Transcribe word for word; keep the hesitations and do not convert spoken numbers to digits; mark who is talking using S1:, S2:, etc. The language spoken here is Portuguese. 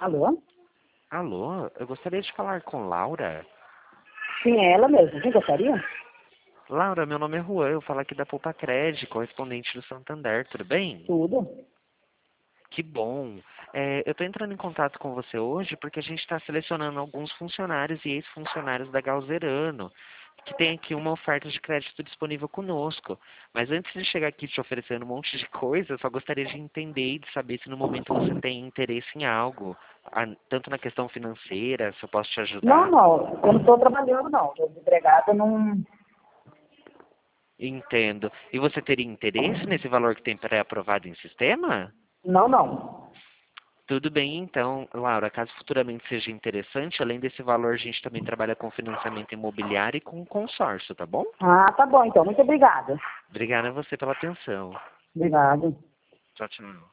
S1: Alô?
S2: Alô, eu gostaria de falar com Laura.
S1: Sim, é ela mesmo. Quem gostaria?
S2: Laura, meu nome é Juan, eu falo aqui da Poupa Cred, correspondente do Santander, tudo bem?
S1: Tudo.
S2: Que bom. É, eu estou entrando em contato com você hoje porque a gente está selecionando alguns funcionários e ex-funcionários da Galzerano, que tem aqui uma oferta de crédito disponível conosco. Mas antes de chegar aqui te oferecendo um monte de coisa, eu só gostaria de entender e de saber se no momento você tem interesse em algo, a- tanto na questão financeira, se eu posso te
S1: Não,
S2: ajudar.
S1: não. Eu não estou trabalhando, não. Estou desempregada, não...
S2: Entendo. E você teria interesse nesse valor que tem pré-aprovado em sistema?
S1: Não, não.
S2: Tudo bem, então, Laura, caso futuramente seja interessante, além desse valor, a gente também trabalha com financiamento imobiliário e com consórcio, tá bom?
S1: Ah, tá bom, então. Muito obrigada.
S2: Obrigada a você pela atenção.
S1: Obrigada.
S2: Tchau, tchau.